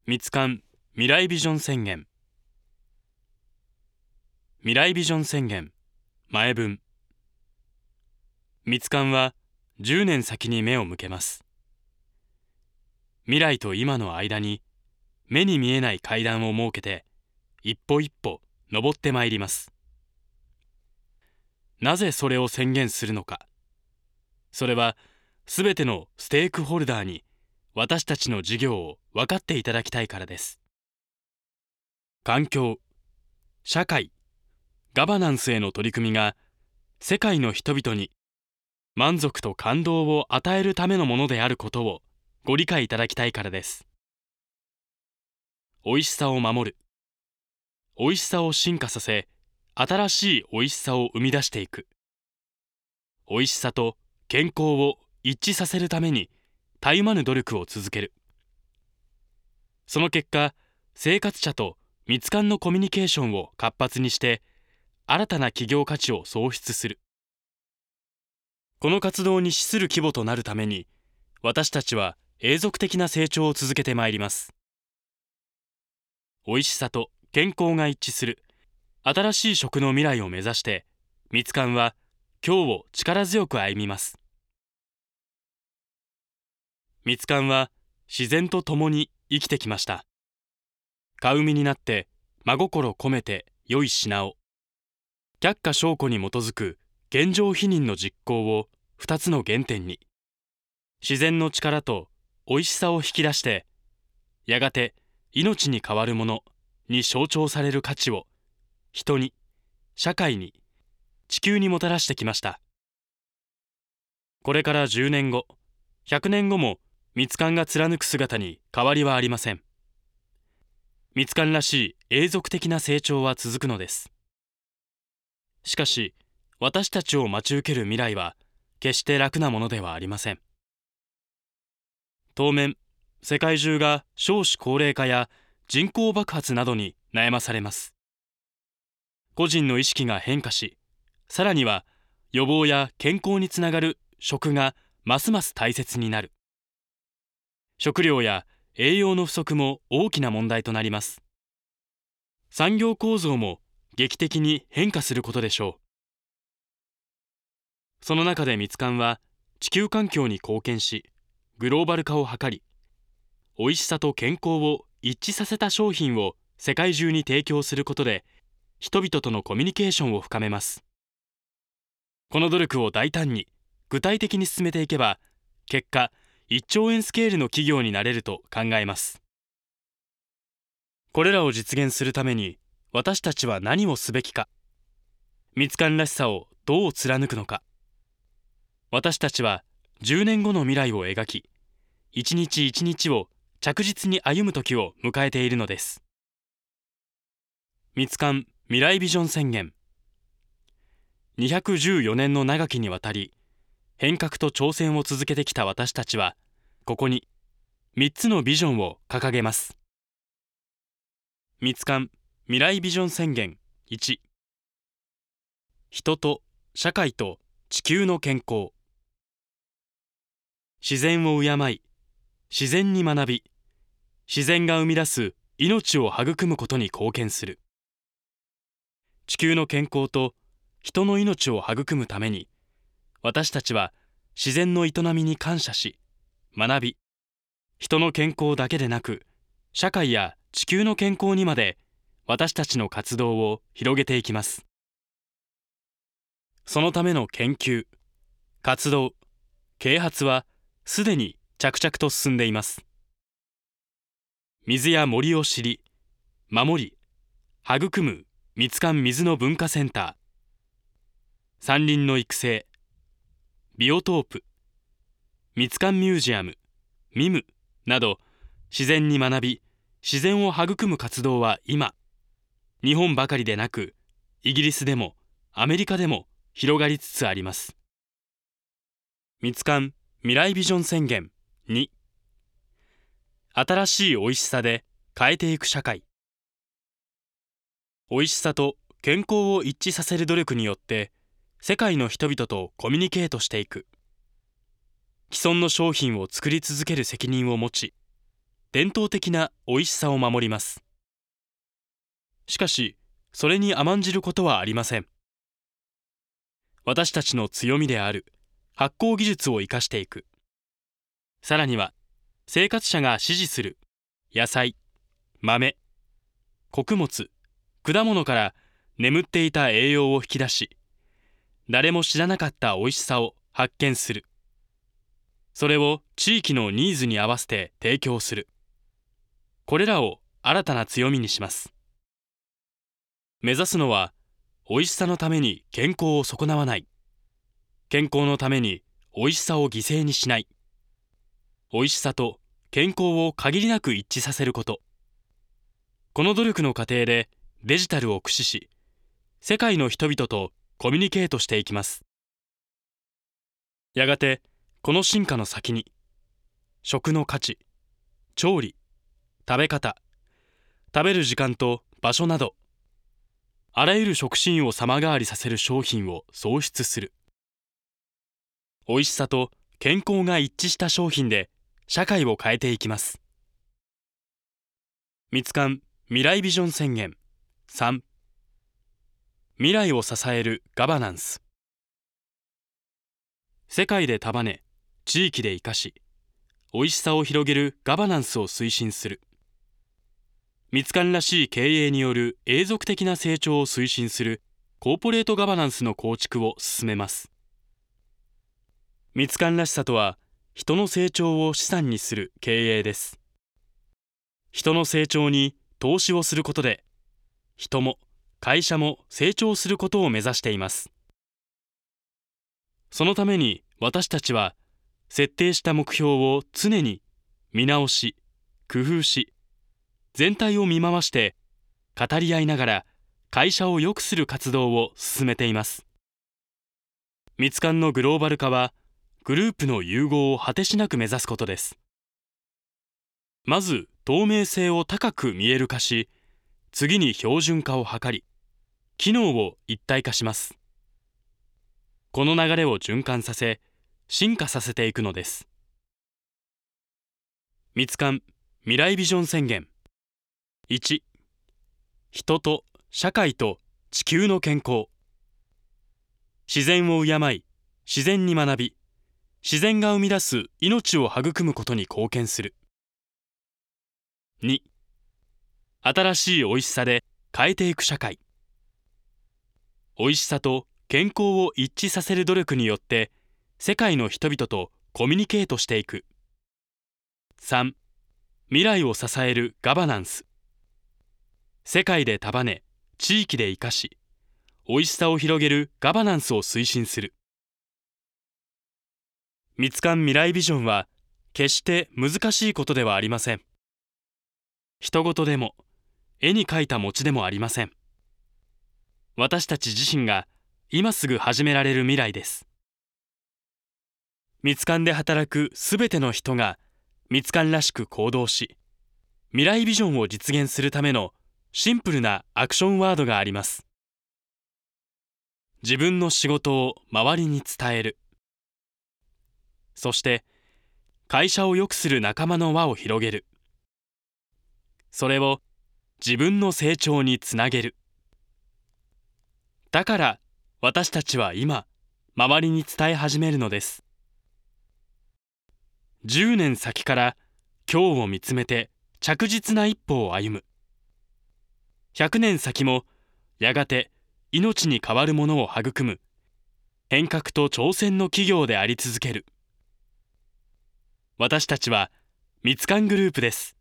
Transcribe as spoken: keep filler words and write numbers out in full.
ミツカン未来ビジョン宣言。未来ビジョン宣言前文。ミツカンはじゅうねん先に目を向けます。未来と今の間に目に見えない階段を設けて一歩一歩登ってまいります。なぜそれを宣言するのか。それはすべてのステークホルダーに私たちの事業を分かっていただきたいからです。環境、社会、ガバナンスへの取り組みが世界の人々に満足と感動を与えるためのものであることをご理解いただきたいからです。おいしさを守る。おいしさを進化させ、新しいおいしさを生み出していく。おいしさと健康を一致させるためにたゆまぬ努力を続ける。その結果、生活者とミツカンのコミュニケーションを活発にして新たな企業価値を創出する。この活動に資する規模となるために、私たちは永続的な成長を続けてまいります。おいしさと健康が一致する新しい食の未来を目指して、ミツカンは今日を力強く歩みます。ミツカンは自然と共に生きてきました。飼う身になって真心込めて良い品を。却下証拠に基づく現状否認の実行を二つの原点に、自然の力とおいしさを引き出して、やがて命に代わるものに象徴される価値を人に、社会に、地球にもたらしてきました。これからじゅうねんご、ひゃくねんごもミツカンが貫く姿に変わりはありません。ミツカンらしい永続的な成長は続くのです。しかし、私たちを待ち受ける未来は決して楽なものではありません。当面、世界中が少子高齢化や人口爆発などに悩まされます。個人の意識が変化し、さらには予防や健康につながる食がますます大切になる。食料や栄養の不足も大きな問題となります。産業構造も劇的に変化することでしょう。その中でミツカンは地球環境に貢献し、グローバル化を図り、おいしさと健康を一致させた商品を世界中に提供することで、人々とのコミュニケーションを深めます。この努力を大胆に具体的に進めていけば、結果いっちょうえんスケールの企業になれると考えます。これらを実現するために私たちは何をすべきか。ミツカンらしさをどう貫くのか。私たちはじゅうねんごの未来を描き、一日一日を着実に歩む時を迎えているのです。ミツカン未来ビジョン宣言。にひゃくじゅうよねんの長きにわたり変革と挑戦を続けてきた私たちは、ここにみっつのビジョンを掲げます。ミツカン未来ビジョン宣言いち、人と社会と地球の健康。自然を敬い、自然に学び、自然が生み出す命を育むことに貢献する。地球の健康と人の命を育むために、私たちは自然の営みに感謝し、学び、人の健康だけでなく、社会や地球の健康にまで私たちの活動を広げていきます。そのための研究、活動、啓発はすでに着々と進んでいます。水や森を知り、守り、育むミツカン水の文化センター、山林の育成、ビオトープ、ミツカンミュージアム、ミムなど、自然に学び、自然を育む活動は今、日本ばかりでなく、イギリスでもアメリカでも広がりつつあります。ミツカン未来ビジョン宣言に、新しいおいしさで変えていく社会。おいしさと健康を一致させる努力によって、世界の人々とコミュニケートしていく。既存の商品を作り続ける責任を持ち、 伝統的な美味しさを守ります。しかし、それに甘んじることはありません。私たちの強みである発酵技術を生かしていく。さらには、生活者が支持する野菜、豆、穀物、果物から眠っていた栄養を引き出し、誰も知らなかった美味しさを発見する。それを地域のニーズに合わせて提供する。これらを新たな強みにします。目指すのは、美味しさのために健康を損なわない。健康のために美味しさを犠牲にしない。美味しさと健康を限りなく一致させること。この努力の過程でデジタルを駆使し、世界の人々とコミュニケートしていきます。やがて、この進化の先に、食の価値、調理、食べ方、食べる時間と場所など、あらゆる食シーンを様変わりさせる商品を創出する。美味しさと健康が一致した商品で社会を変えていきます。ミツカン未来ビジョン宣言さん、未来を支えるガバナンス。世界で束ね、地域で生かし、美味しさを広げるガバナンスを推進する。ミツカンらしい経営による永続的な成長を推進するコーポレートガバナンスの構築を進めます。ミツカンらしさとは、人の成長を資産にする経営です。人の成長に投資をすることで、人も会社も成長することを目指しています。そのために私たちは、設定した目標を常に見直し、工夫し、全体を見回して語り合いながら会社を良くする活動を進めています。ミツカンのグローバル化は、グループの融合を果てしなく目指すことです。まず透明性を高く見える化し、次に標準化を図り、機能を一体化します。この流れを循環させ、進化させていくのです。ミツカン未来ビジョン宣言いち、人と社会と地球の健康。自然を敬い、自然に学び、自然が生み出す命を育むことに貢献する。に、新しい美味しさで変えていく社会。美味しさと健康を一致させる努力によって世界の人々とコミュニケートしていく。さん、未来を支えるガバナンス。世界で束ね、地域で生かし、美味しさを広げるガバナンスを推進する。ミツカン未来ビジョンは決して難しいことではありません。人事でも絵に描いた餅でもありません。私たち自身が今すぐ始められる未来です。ミツカンで働くすべての人がミツカンらしく行動し、未来ビジョンを実現するためのシンプルなアクションワードがあります。自分の仕事を周りに伝える。そして会社を良くする仲間の輪を広げる。それを自分の成長につなげる。だから私たちは今、周りに伝え始めるのです。じゅうねん先から今日を見つめて着実な一歩を歩む。ひゃくねん先もやがて命に代わるものを育む変革と挑戦の企業であり続ける。私たちはミツカングループです。